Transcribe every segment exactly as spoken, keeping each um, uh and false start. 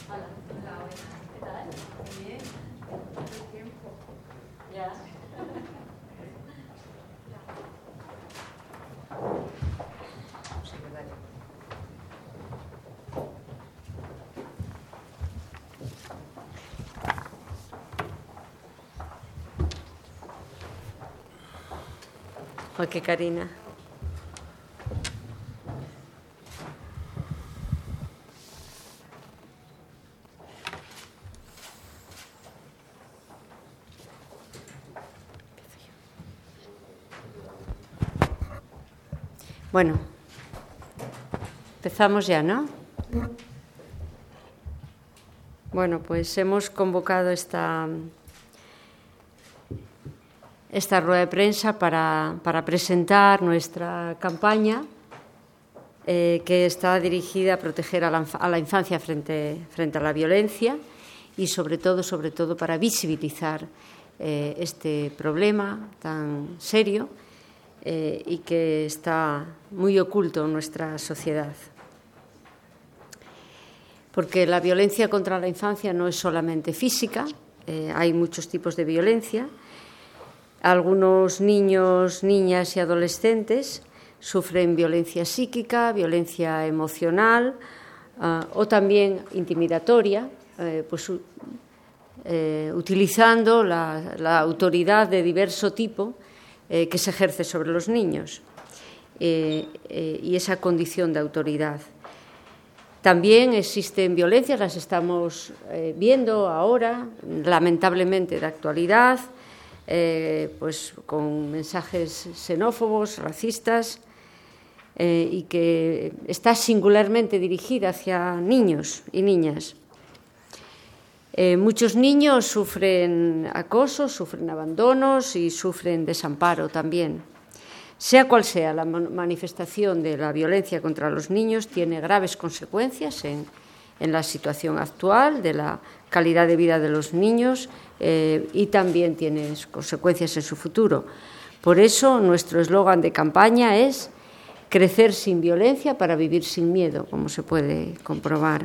Hola. Hola, buenas. ¿Qué tal? Muy bien. ¿Cuánto tiempo? Ya. Sí, verdad. Ok, Karina. Bueno, empezamos ya, ¿no? Bueno, pues hemos convocado esta, esta rueda de prensa para, para presentar nuestra campaña eh, que está dirigida a proteger a la, a la infancia frente, frente a la violencia y sobre todo, sobre todo para visibilizar eh, este problema tan serio Eh, y que está muy oculto en nuestra sociedad. Porque la violencia contra la infancia no es solamente física, eh, hay muchos tipos de violencia. Algunos niños, niñas y adolescentes sufren violencia psíquica, violencia emocional uh, o también intimidatoria, eh, pues, eh, utilizando la, la autoridad de diverso tipo Eh, que se ejerce sobre los niños eh, eh, y esa condición de autoridad. También existen violencias, las estamos eh, viendo ahora, lamentablemente de actualidad, eh, pues con mensajes xenófobos, racistas, eh, y que está singularmente dirigida hacia niños y niñas. Eh, muchos niños sufren acoso, sufren abandonos y sufren desamparo también. Sea cual sea la manifestación de la violencia contra los niños, tiene graves consecuencias en, en la situación actual de la calidad de vida de los niños eh, y también tiene consecuencias en su futuro. Por eso, nuestro eslogan de campaña es crecer sin violencia para vivir sin miedo, como se puede comprobar.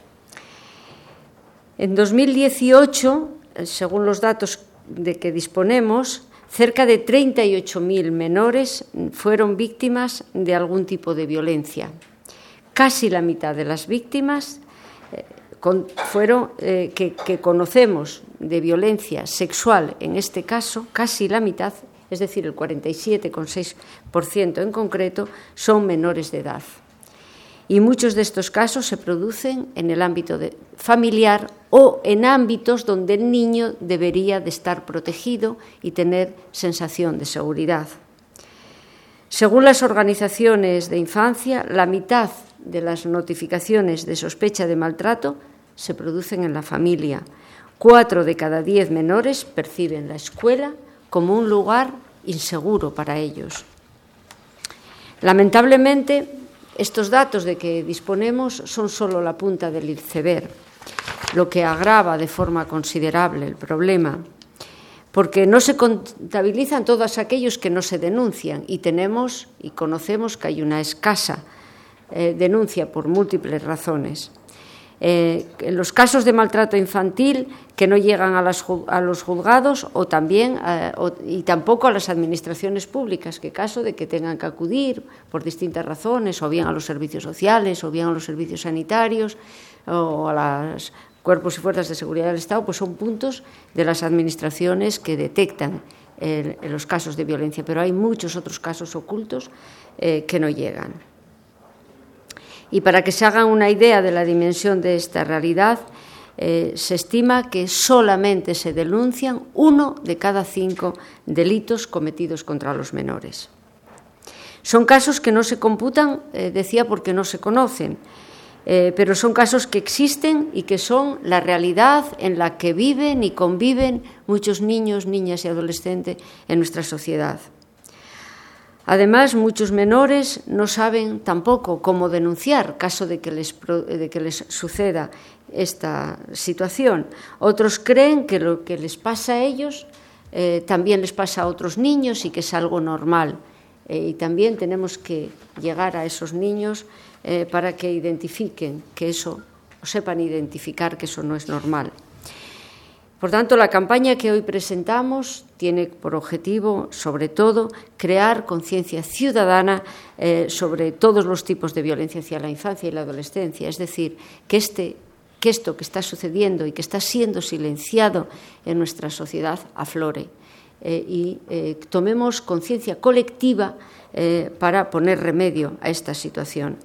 En dos mil dieciocho, según los datos de que disponemos, cerca de treinta y ocho mil menores fueron víctimas de algún tipo de violencia. Casi la mitad de las víctimas eh, con, fueron, eh, que, que conocemos de violencia sexual, en este caso, casi la mitad, es decir, el cuarenta y siete coma seis por ciento en concreto, son menores de edad. Y muchos de estos casos se producen en el ámbito de familiar o en ámbitos donde el niño debería de estar protegido y tener sensación de seguridad. Según las organizaciones de infancia, la mitad de las notificaciones de sospecha de maltrato se producen en la familia. Cuatro de cada diez menores perciben la escuela como un lugar inseguro para ellos. Lamentablemente, estos datos de que disponemos son solo la punta del iceberg, lo que agrava de forma considerable el problema, porque no se contabilizan todos aquellos que no se denuncian y tenemos y conocemos que hay una escasa eh, denuncia por múltiples razones. Eh, en los casos de maltrato infantil que no llegan a, las, a los juzgados o también eh, o, y tampoco a las administraciones públicas, que caso de que tengan que acudir por distintas razones, o bien a los servicios sociales, o bien a los servicios sanitarios, o a los cuerpos y fuerzas de seguridad del Estado, pues son puntos de las administraciones que detectan eh, los casos de violencia, pero hay muchos otros casos ocultos eh, que no llegan. Y para que se hagan una idea de la dimensión de esta realidad, eh, se estima que solamente se denuncian uno de cada cinco delitos cometidos contra los menores. Son casos que no se computan, eh, decía, porque no se conocen, eh, pero son casos que existen y que son la realidad en la que viven y conviven muchos niños, niñas y adolescentes en nuestra sociedad. Además, muchos menores no saben tampoco cómo denunciar caso de que les, de que les suceda esta situación. Otros creen que lo que les pasa a ellos eh, también les pasa a otros niños y que es algo normal. Eh, y también tenemos que llegar a esos niños eh, para que identifiquen que eso o sepan identificar que eso no es normal. Por tanto, la campaña que hoy presentamos tiene por objetivo, sobre todo, crear conciencia ciudadana eh, sobre todos los tipos de violencia hacia la infancia y la adolescencia. Es decir, que, este, que esto que está sucediendo y que está siendo silenciado en nuestra sociedad aflore eh, y eh, tomemos conciencia colectiva eh, para poner remedio a esta situación.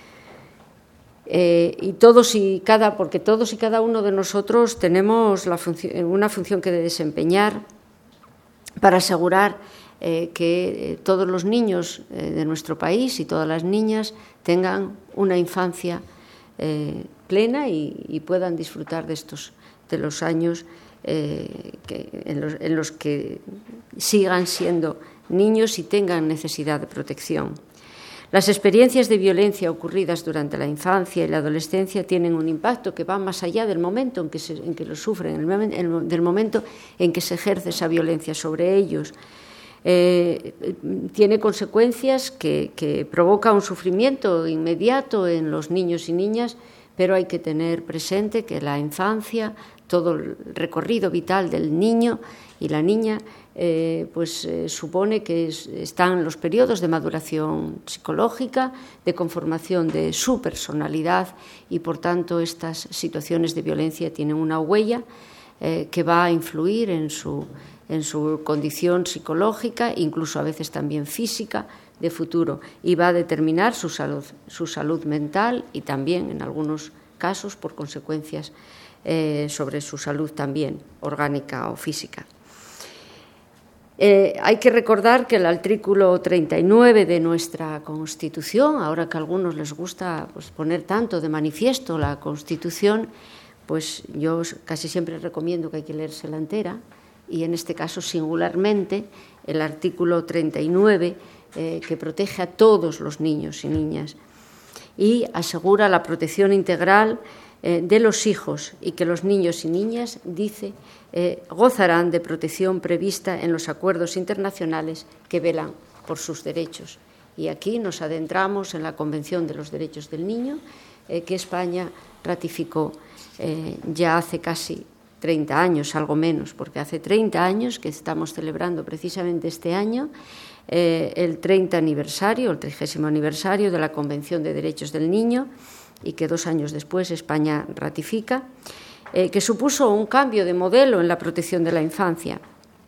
Eh, y todos y cada, porque todos y cada uno de nosotros tenemos la función, una función que desempeñar para asegurar eh, que eh, todos los niños eh, de nuestro país y todas las niñas tengan una infancia eh, plena y, y puedan disfrutar de estos de los años eh, que, en, los, en los que sigan siendo niños y tengan necesidad de protección. Las experiencias de violencia ocurridas durante la infancia y la adolescencia tienen un impacto que va más allá del momento en que, se, en que lo sufren, el, el, del momento en que se ejerce esa violencia sobre ellos. Eh, tiene consecuencias que, que provoca un sufrimiento inmediato en los niños y niñas, pero hay que tener presente que la infancia, todo el recorrido vital del niño y la niña, Eh, pues eh, supone que es, están los periodos de maduración psicológica, de conformación de su personalidad y, por tanto, estas situaciones de violencia tienen una huella eh, que va a influir en su, en su condición psicológica, incluso a veces también física, de futuro, y va a determinar su salud, su salud mental y también, en algunos casos, por consecuencias eh, sobre su salud también orgánica o física. Eh, hay que recordar que el artículo treinta y nueve de nuestra Constitución, ahora que a algunos les gusta pues, poner tanto de manifiesto la Constitución, pues yo casi siempre recomiendo que hay que leérsela entera, y en este caso singularmente el artículo treinta y nueve eh, que protege a todos los niños y niñas y asegura la protección integral eh, de los hijos y que los niños y niñas, dice, Eh, gozarán de protección prevista en los acuerdos internacionales que velan por sus derechos. Y aquí nos adentramos en la Convención de los Derechos del Niño, eh, que España ratificó eh, ya hace casi treinta años, algo menos, porque hace treinta años que estamos celebrando precisamente este año eh, el treinta aniversario, el trigésimo aniversario de la Convención de Derechos del Niño, y que dos años después España ratifica. Eh, que supuso un cambio de modelo en la protección de la infancia.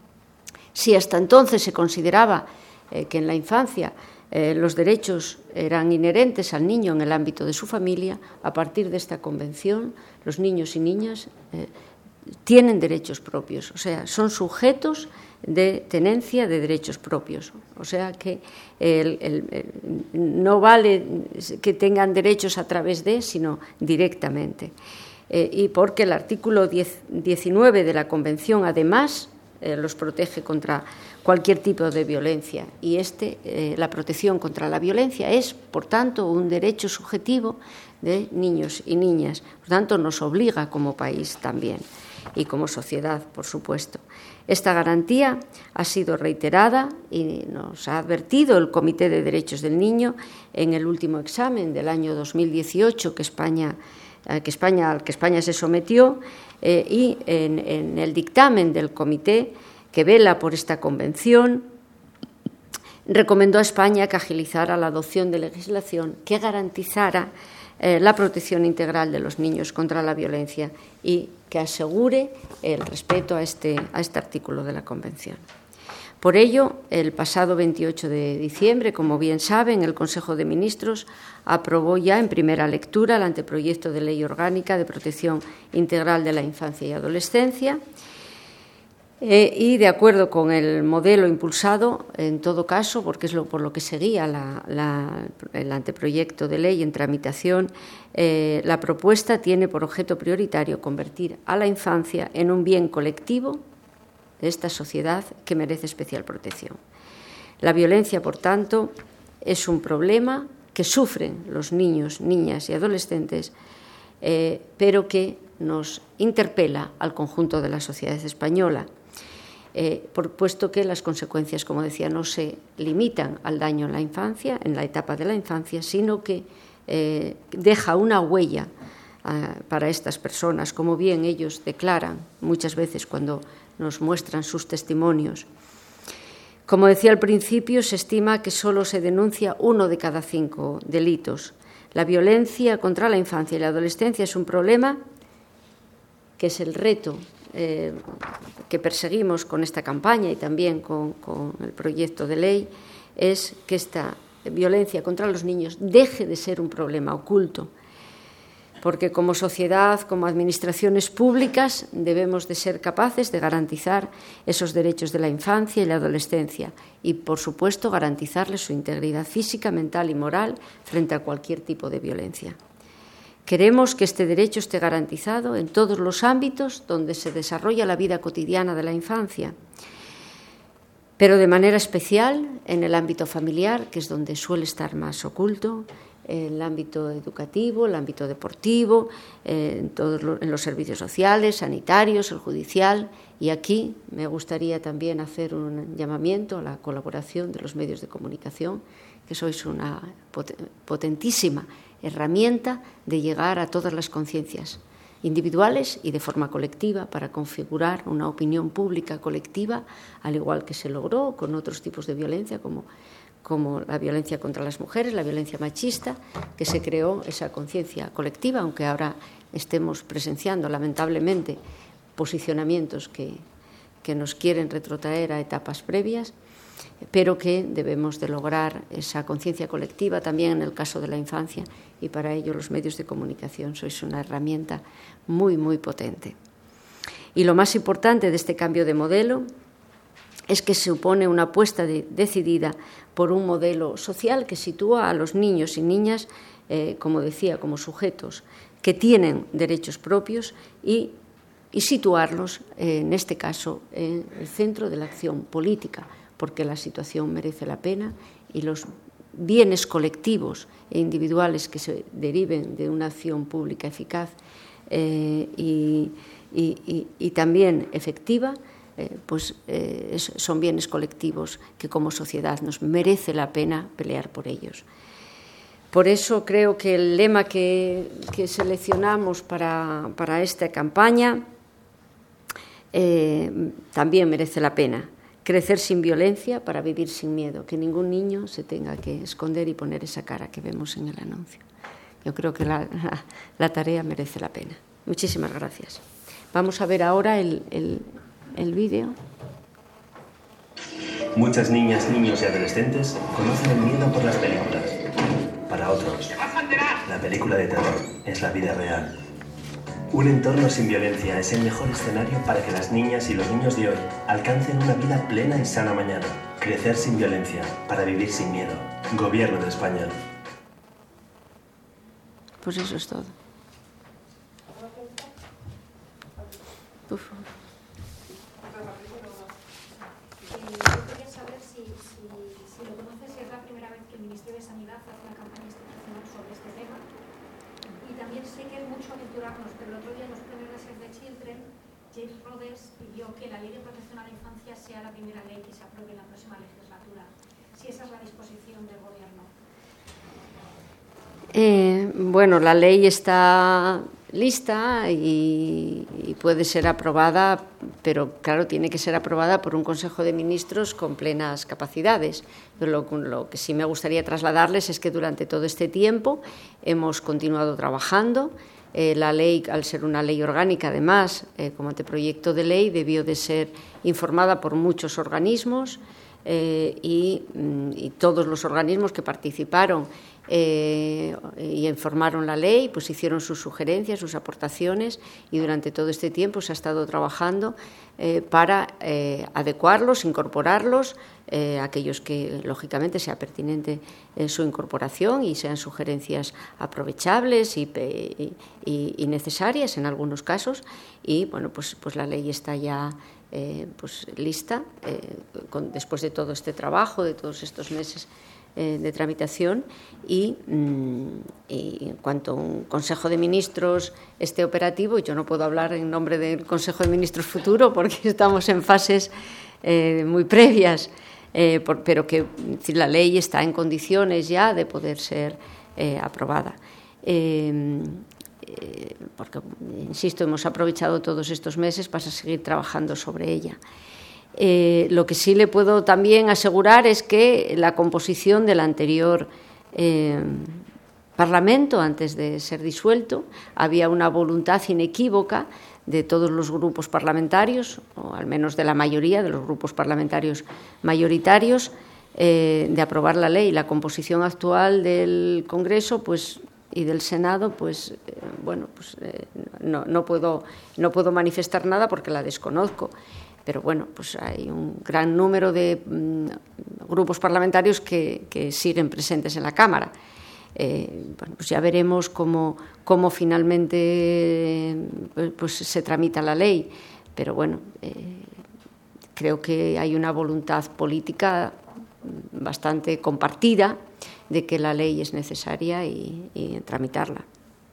Si hasta entonces se consideraba eh, que en la infancia eh, los derechos eran inherentes al niño en el ámbito de su familia, a partir de esta convención, los niños y niñas eh, tienen derechos propios, o sea, son sujetos de tenencia de derechos propios. O sea que el, el, el, no vale que tengan derechos a través de, sino directamente. Eh, y porque el artículo diecinueve de la Convención, además, eh, los protege contra cualquier tipo de violencia. Y este, eh, la protección contra la violencia es, por tanto, un derecho subjetivo de niños y niñas. Por tanto, nos obliga como país también y como sociedad, por supuesto. Esta garantía ha sido reiterada y nos ha advertido el Comité de Derechos del Niño en el último examen del año dos mil dieciocho que España Que España, al que España se sometió eh, y en, en el dictamen del comité que vela por esta convención recomendó a España que agilizara la adopción de legislación que garantizara eh, la protección integral de los niños contra la violencia y que asegure el respeto a este, a este artículo de la convención. Por ello, el pasado veintiocho de diciembre, como bien saben, el Consejo de Ministros aprobó ya en primera lectura el anteproyecto de Ley Orgánica de Protección Integral de la Infancia y Adolescencia eh, y, de acuerdo con el modelo impulsado, en todo caso, porque es lo, por lo que seguía la, la, el anteproyecto de ley en tramitación, eh, la propuesta tiene por objeto prioritario convertir a la infancia en un bien colectivo de esta sociedad que merece especial protección. La violencia, por tanto, es un problema que sufren los niños, niñas y adolescentes, eh, pero que nos interpela al conjunto de la sociedad española, eh, por, puesto que las consecuencias, como decía, no se limitan al daño en la infancia, en la etapa de la infancia, sino que eh, deja una huella para estas personas, como bien ellos declaran muchas veces cuando nos muestran sus testimonios. Como decía al principio, se estima que solo se denuncia uno de cada cinco delitos. La violencia contra la infancia y la adolescencia es un problema que es el reto eh, que perseguimos con esta campaña y también con, con el proyecto de ley, es que esta violencia contra los niños deje de ser un problema oculto, porque como sociedad, como administraciones públicas, debemos de ser capaces de garantizar esos derechos de la infancia y la adolescencia y, por supuesto, garantizarles su integridad física, mental y moral frente a cualquier tipo de violencia. Queremos que este derecho esté garantizado en todos los ámbitos donde se desarrolla la vida cotidiana de la infancia, pero de manera especial en el ámbito familiar, que es donde suele estar más oculto, el ámbito educativo, el ámbito deportivo, eh, en, todos los, en los servicios sociales, sanitarios, el judicial. Y aquí me gustaría también hacer un llamamiento a la colaboración de los medios de comunicación, que sois una potentísima herramienta de llegar a todas las conciencias individuales y de forma colectiva para configurar una opinión pública colectiva, al igual que se logró con otros tipos de violencia, como como la violencia contra las mujeres, la violencia machista, que se creó esa conciencia colectiva, aunque ahora estemos presenciando, lamentablemente, posicionamientos que, que nos quieren retrotraer a etapas previas, pero que debemos de lograr esa conciencia colectiva también en el caso de la infancia, y para ello los medios de comunicación sois una herramienta muy, muy potente. Y lo más importante de este cambio de modelo es que supone una apuesta de, decidida por un modelo social que sitúa a los niños y niñas, eh, como decía, como sujetos que tienen derechos propios y, y situarlos, eh, en este caso, en el centro de la acción política, porque la situación merece la pena y los bienes colectivos e individuales que se deriven de una acción pública eficaz eh, y, y, y, y también efectiva, Eh, pues eh, son bienes colectivos que como sociedad nos merece la pena pelear por ellos. Por eso creo que el lema que, que seleccionamos para, para esta campaña eh, también merece la pena. Crecer sin violencia para vivir sin miedo, que ningún niño se tenga que esconder y poner esa cara que vemos en el anuncio. Yo creo que la, la, la tarea merece la pena. Muchísimas gracias. Vamos a ver ahora el, el el vídeo. Muchas niñas, niños y adolescentes conocen el miedo por las películas. Para otros, la película de terror es la vida real. Un entorno sin violencia es el mejor escenario para que las niñas y los niños de hoy alcancen una vida plena y sana mañana. Crecer sin violencia para vivir sin miedo. Gobierno de España. Pues eso es todo. Uf. Pero el otro día en los premios de Save the Children, James Rhodes pidió que la Ley de Protección a la Infancia sea la primera ley que se apruebe en la próxima legislatura. Si esa es la disposición del Gobierno. Eh, bueno, la ley está lista y, y puede ser aprobada, pero claro, tiene que ser aprobada por un Consejo de Ministros con plenas capacidades. Pero lo, lo que sí me gustaría trasladarles es que durante todo este tiempo hemos continuado trabajando. Eh, la ley, al ser una ley orgánica, además, eh, como anteproyecto de ley, debió de ser informada por muchos organismos eh, y, y todos los organismos que participaron eh, y informaron la ley, pues hicieron sus sugerencias, sus aportaciones, y durante todo este tiempo se ha estado trabajando eh, para eh, adecuarlos, incorporarlos, eh, aquellos que lógicamente sea pertinente eh, su incorporación y sean sugerencias aprovechables y, y, y necesarias en algunos casos, y bueno, pues, pues la ley está ya eh, pues lista eh, con, después de todo este trabajo, de todos estos meses eh, de tramitación, y, mm, y en cuanto a un Consejo de Ministros esté operativo, yo no puedo hablar en nombre del Consejo de Ministros futuro porque estamos en fases eh, muy previas, eh, por, pero que si la ley está en condiciones ya de poder ser eh, aprobada. Eh, eh, porque, insisto, hemos aprovechado todos estos meses para seguir trabajando sobre ella. Eh, lo que sí le puedo también asegurar es que la composición del anterior eh, Parlamento, antes de ser disuelto, había una voluntad inequívoca de todos los grupos parlamentarios, o al menos de la mayoría de los grupos parlamentarios mayoritarios, eh, de aprobar la ley. La composición actual del Congreso, pues, y del Senado, pues, eh, bueno, pues eh, no, no puedo, no puedo manifestar nada porque la desconozco. Pero bueno, pues hay un gran número de mm, grupos parlamentarios que, que siguen presentes en la Cámara. Eh, bueno, pues ya veremos cómo, cómo finalmente pues, se tramita la ley, pero bueno, eh, creo que hay una voluntad política bastante compartida de que la ley es necesaria y, y tramitarla.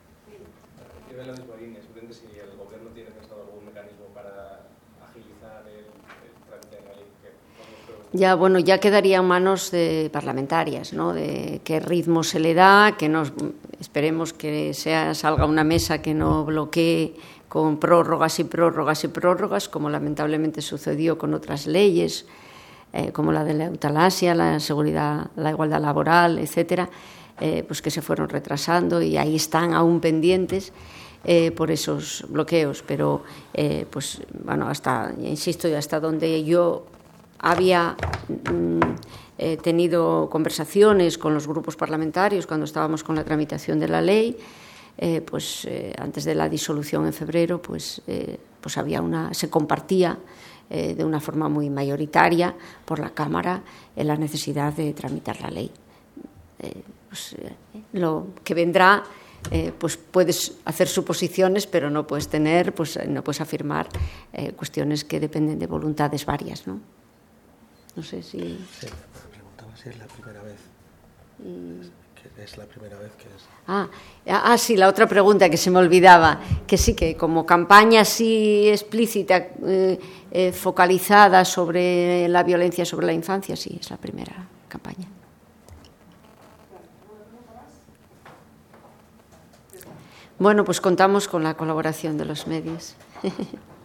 Si el Gobierno tiene pensado algún mecanismo para agilizar el, el trámite de la ley. Ya, bueno, ya quedaría en manos de parlamentarias, ¿no? De qué ritmo se le da, que nos esperemos que sea, salga una mesa que no bloquee con prórrogas y prórrogas y prórrogas, como lamentablemente sucedió con otras leyes, eh, como la de la eutanasia, la seguridad, la igualdad laboral, etcétera, eh, pues que se fueron retrasando y ahí están aún pendientes. Eh, por esos bloqueos, pero eh, pues bueno, hasta, insisto, hasta donde yo había mm, eh, tenido conversaciones con los grupos parlamentarios cuando estábamos con la tramitación de la ley, eh, pues eh, antes de la disolución en febrero, pues, eh, pues había una, se compartía eh, de una forma muy mayoritaria por la Cámara eh, la necesidad de tramitar la ley. Eh, pues, eh, lo que vendrá, Eh, pues puedes hacer suposiciones, pero no puedes tener, pues no puedes afirmar eh, cuestiones que dependen de voluntades varias, ¿no? No sé si... Sí, me preguntaba si es la primera vez. Y... Que es la primera vez que es... Ah, ah, sí, la otra pregunta que se me olvidaba, que sí, que como campaña así explícita, eh, eh, focalizada sobre la violencia sobre la infancia, sí, es la primera campaña. Bueno, pues contamos con la colaboración de los medios.